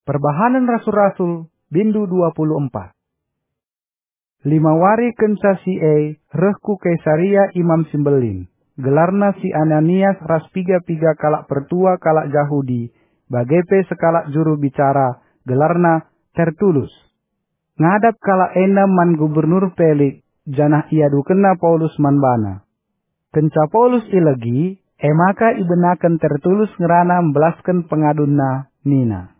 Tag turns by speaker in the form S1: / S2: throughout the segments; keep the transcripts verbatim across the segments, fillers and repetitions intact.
S1: Perbahanan Rasul-Rasul, bindu dua puluh empat. Lima wari kenca si e, rehku Kaisaria Imam Simbelin. Gelarna si Ananias ras piga-piga kalak pertua kalak Yahudi. Bagepe sekalak juru bicara, gelarna Tertulus. Ngadap kalak ena man gubernur Pelik, janah ia dukena Paulus manbana. Kenca Paulus ilegi, emaka ibenaken Tertulus ngerana membelaskan pengadunna nina.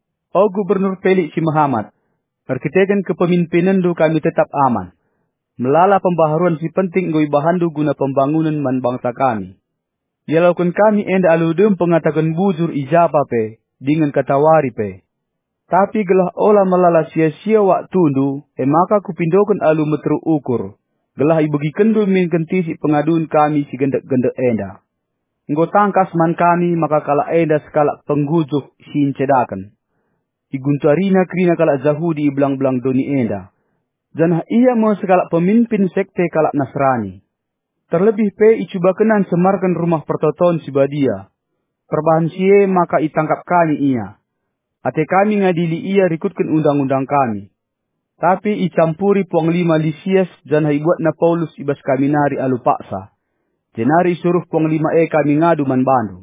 S2: O Gubernur Pelik si Muhammad, perkitekan kepemimpinan du kami tetap aman. Melala pembaharuan si penting goi bahandu guna pembangunan man bangsa kami. Ya lakukan kami enda aludem pengatakan bujur ijapa pe, dengan katawari pe. Tapi gelah olah melala sia-sia waktu du, emaka kupindokan alu metru ukur. Gelah ibegi kendu min kentisi pengaduan kami si gendek-gendek enda. Engko tangkas man kami maka kala enda sekala penggujuk si incedakan. Iguntuarina krina kalak Yahudi belang-belang doni enda. Janah ia mau sekalak pemimpin sekte kalak Nasrani. Terlebih pe icuba kenan semarkan rumah pertoton si badia. Perbahan sie maka itangkap kami ia. Ate kami ngadili ia rikutkan undang-undang kami. Tapi icampuri puang lima Lisias janah ibuat na Paulus ibas kami nari alu paksa. Jenari suruh puang lima e kami ngadu man bandu.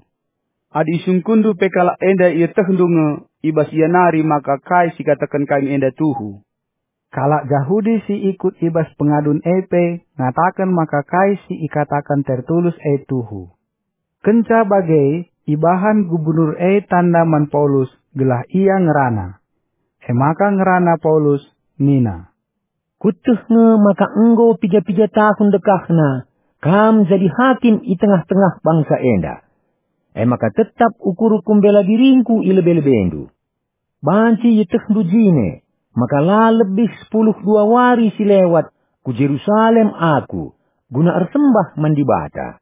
S2: Adi sungkundu pe kalak enda ia tehendunge ibas ia nari maka kai si katakan kami enda tuhu.
S1: Kalak Yahudi si ikut ibas pengadun epe, ngatakan maka kai si ikatakan Tertulus e tuhu. Kenca bagai ibahan gubernur e tanda man Paulus gelah ia ngerana. Emaka ngerana Paulus nina.
S3: Kutuh nge maka enggo piga-piga tahun dekahna, kam jadi hakim i tengah-tengah bangsa enda. Eh maka tetap ukur hukum bela diringku ilebe-lebendu. Banci yeteh dujine, maka la lebih sepuluh dua wari si lewat ku Jerusalem aku, guna ersembah mandibata.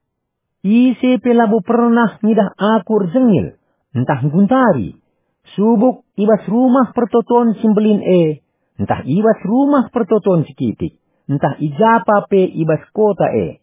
S3: Ise pelabo pernah ngidah aku erzengil, entah guntari, subuk ibas rumah pertoton simbelin e, entah ibas rumah pertoton sikitik, entah ijapa pe ibas kota e.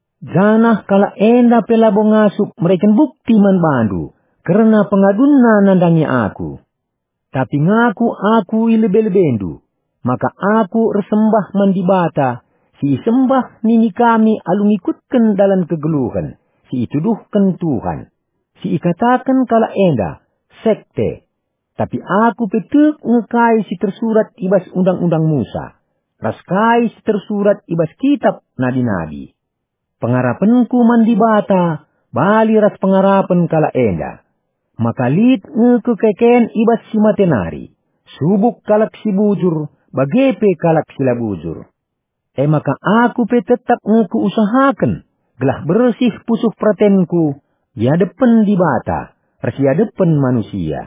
S3: Janah kala enda pelabo ngasup mereka bukti man bandu, karena pengadunna nandangi aku. Tapi ngaku aku ilebe-lebendu, maka aku resembah mandibata, si sembah nini kami alu ngikutkan dalam kegeluhan, si ituduhkan Tuhan, si ikatakan kala enda, sekte. Tapi aku petuk ngekai si tersurat ibas undang-undang Musa, raskai si tersurat ibas kitab nabi-nabi. Pengarapanku mandibata, bali ras pengarapan kala enda. Maka lid ngekekeken ibas si matenari, subuk kalak si bujur, bagepe kalak sila bujur. Eh maka aku pe tetap ngekeusahakan, gelah bersih pusuh pratenku, ya depan dibata, ras ya depan manusia.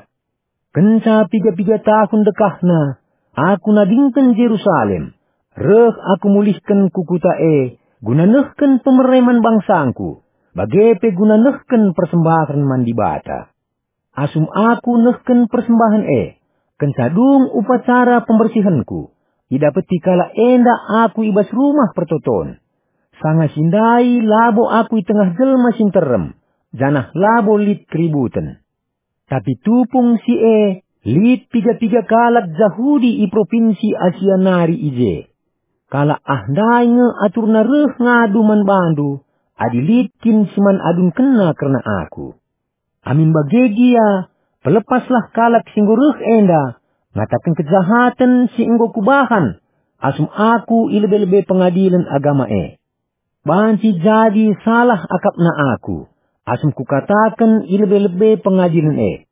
S3: Kenca piga-piga tahun dekahna, aku nadingkan Jerusalem, reh aku mulihkan kukuta e, guna nehken pemereman bangsangku, bagepe guna nehken persembahan mandibata. Asum aku nehken persembahan e, kensadung upacara pembersihanku, idapeti kala enda aku ibas rumah pertoton. Sanga sindai labo aku i tengah jelma sinterem, janah labo lit keributan. Tapi tupung si e, lit piga-piga kalak Yahudi i provinsi Asia Nari ije. Kala ahdai nge atur na reh ngadu man bandu, adi litkin siman adun kena karena aku. Amin bagegia, pelepaslah kalak singguruh enda, ngatakan kejahatan si enggo kubahan, asum aku ilebe-lebe pengadilan agama e. Banci jadi salah akapna aku, asum kukatakan ilebe-lebe pengadilan e.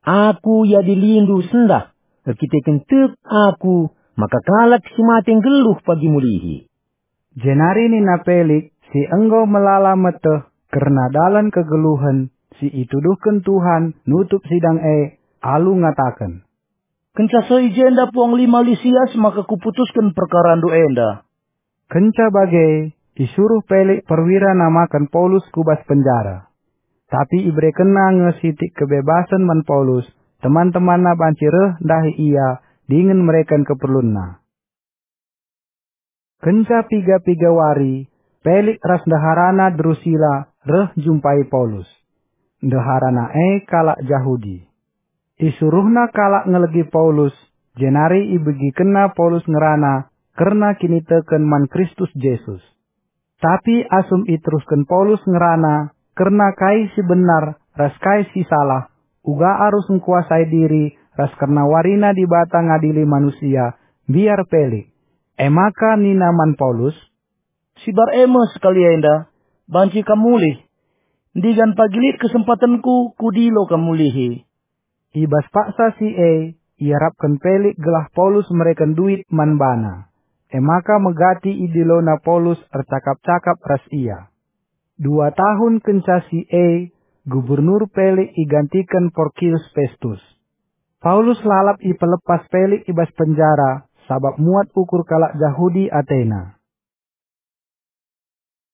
S3: Aku ya dilindu sendah, kekitekan tek aku, maka kalak si mateng geluh pagi mulihi.
S1: Jenari nina Pelik, si enggo melala meteh, karena dalan kegeluhan, si ituduhkan Tuhan nutup sidang e, alu ngatakan.
S2: Kenca seijenda puang lima Lisias maka kuputuskan perkara du enda.
S1: Kenca bagai, disuruh Pelik perwira namakan Paulus kubas penjara. Tapi ibre kena ngesitik kebebasan man Paulus, teman-teman na bancireh dahi ia, dingin mereka keperlunna. Kenca piga-piga wari, Pelik ras daharana Drusila reh jumpai Paulus. Daharana e kalak Yahudi. Isuruhna kalak ngelegi Paulus, jenari ibegi kena Paulus ngerana, karena kini teken man Kristus Yesus. Tapi asum iteruskan Paulus ngerana, karena kai si benar, ras kai si salah, uga arus ngkuasai diri, ras karena warina di bata ngadili manusia, biar pelik. Emaka ninaman Paulus,
S4: si bar ema sekali enda, banci kamulih. Digan pagilit kesempatanku, kudilo kamulihi.
S1: Ibas paksa si E, iarapkan pelik gelah Paulus mereken duit manbana. Emaka megati idilona Paulus ercakap-cakap ras ia. Dua tahun kenca si E, gubernur pelik igantikan Porcius Festus. Paulus lalap i pelepas pelik ibas penjara, sabab muat ukur kalak Yahudi Athena.